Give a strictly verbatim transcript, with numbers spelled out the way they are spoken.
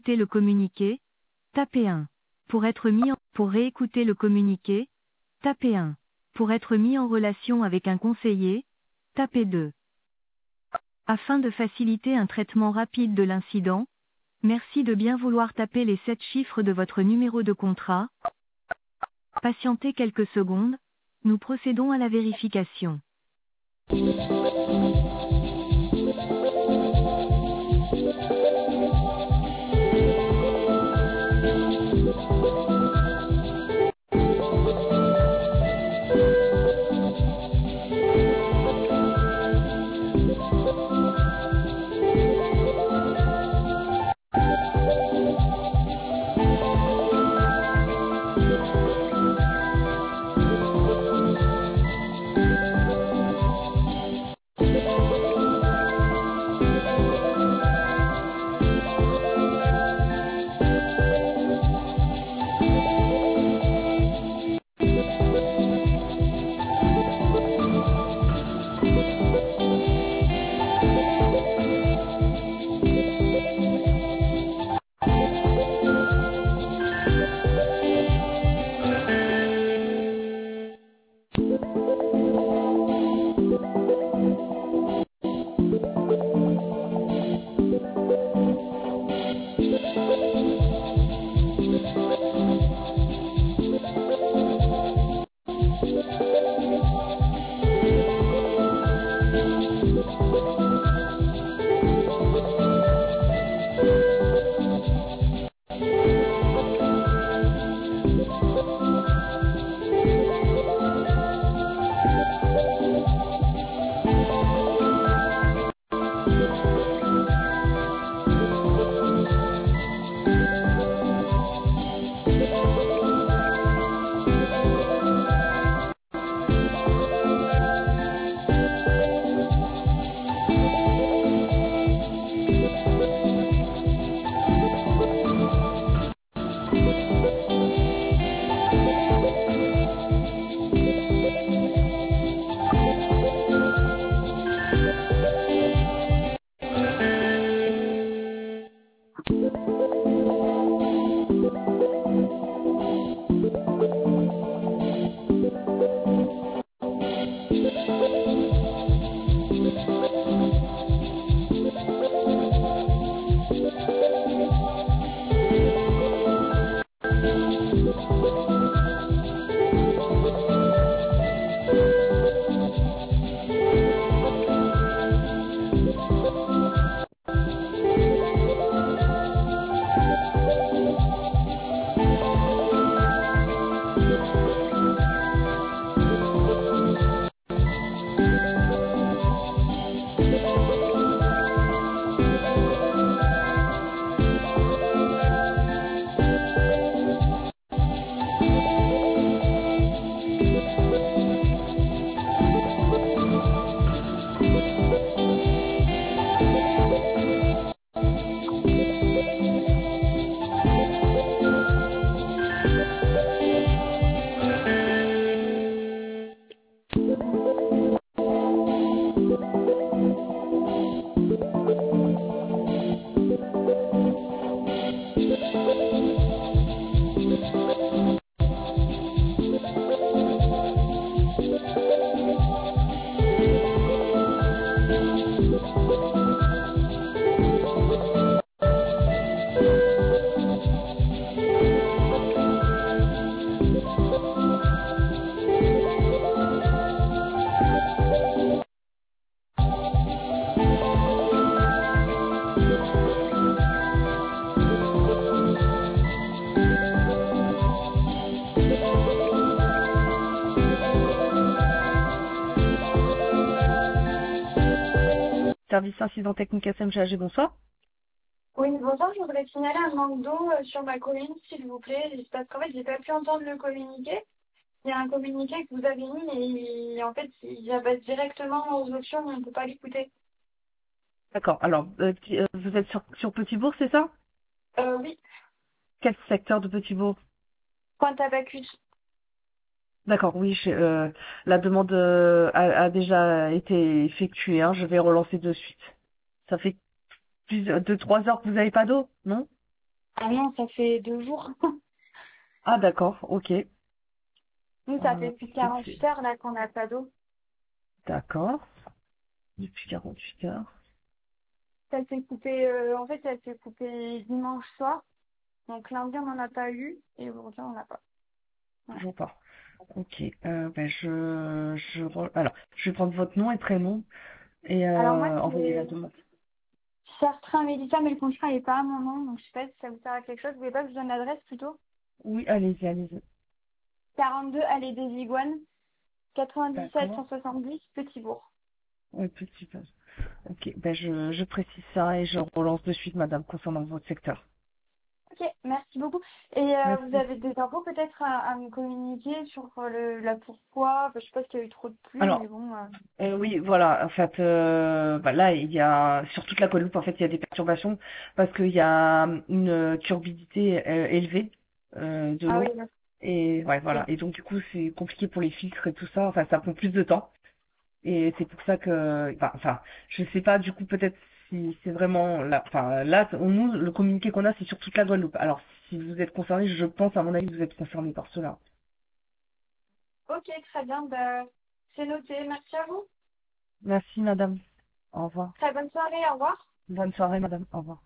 réécouter le communiqué, tapez un. Pour être mis en... Pour réécouter le communiqué, tapez un. Pour être mis en relation avec un conseiller, tapez deux. Afin de faciliter un traitement rapide de l'incident, merci de bien vouloir taper les sept chiffres de votre numéro de contrat. Patientez quelques secondes, nous procédons à la vérification. Service incident technique S M G A G, bonsoir. Oui, bonjour, je voudrais signaler un manque d'eau euh, sur ma commune, s'il vous plaît. C'est parce qu'en fait, j'ai pas pu entendre le communiqué. Il y a un communiqué que vous avez mis, mais il- en fait, il abaisse directement aux options, on ne peut pas l'écouter. D'accord, alors, euh, qui- euh, vous êtes sur, sur Petit-Bourg, c'est ça? Euh, oui, Quel secteur de Petit-Bourg? Pointe-à-Bacchus. D'accord, oui, je- euh, la demande euh, a, a déjà été effectuée, hein, je vais relancer de suite. Ça fait plus de trois heures que vous n'avez pas d'eau, non? Ah non, ça fait deux jours. Ah, d'accord, ok. Nous, ça Euh, fait plus de peut-être c'est- quarante-huit heures là qu'on n'a pas d'eau. D'accord. Depuis quarante-huit heures. Ça s'est coupé, euh, en fait, ça s'est coupé dimanche soir. Donc lundi, on n'en a pas eu et aujourd'hui, on n'en a pas. Ouais. Toujours pas. Ok. Euh, ben je, je, re- alors, je vais prendre votre nom et prénom et Alors moi, euh, envoyer la c'est demande. Certrin Mélissa, mais le contrat n'est pas à mon nom, donc je sais pas si ça vous sert à quelque chose. Vous voulez pas que je vous donne l'adresse plutôt? Oui, allez-y, allez-y. quarante-deux allée des Iguanes, quatre-vingt-dix-sept D'accord. cent soixante-dix, Petit-Bourg. Oui, petit peu. Ok, ben je, je précise ça et je relance de suite, madame, concernant votre secteur. Ok, merci beaucoup. Et euh, vous Merci. avez des infos peut-être à, à me communiquer sur euh, le, la pourquoi? Enfin, je sais pas s'il y a eu trop de pluie, mais Alors, bon. euh, euh, oui, voilà, en fait, euh, bah là, il y a, sur toute la Guadeloupe, en fait, il y a des perturbations parce qu'il y a une turbidité euh, élevée euh, de Ah l'eau. oui, d'accord. Et ouais, Ok. voilà. Et donc, du coup, c'est compliqué pour les filtres et tout ça. Enfin, ça prend plus de temps. Et c'est pour ça que, enfin, enfin, je sais pas, du coup, peut-être si c'est vraiment là, enfin, là, on- nous, le communiqué qu'on a, c'est sur toute la Guadeloupe. Alors, si vous êtes concerné, je pense, à mon avis, que vous êtes concerné par cela. Ok, très bien. Bah, c'est noté. Merci à vous. Merci, madame. Au revoir. Très bonne soirée. Au revoir. Bonne soirée, madame. Au revoir.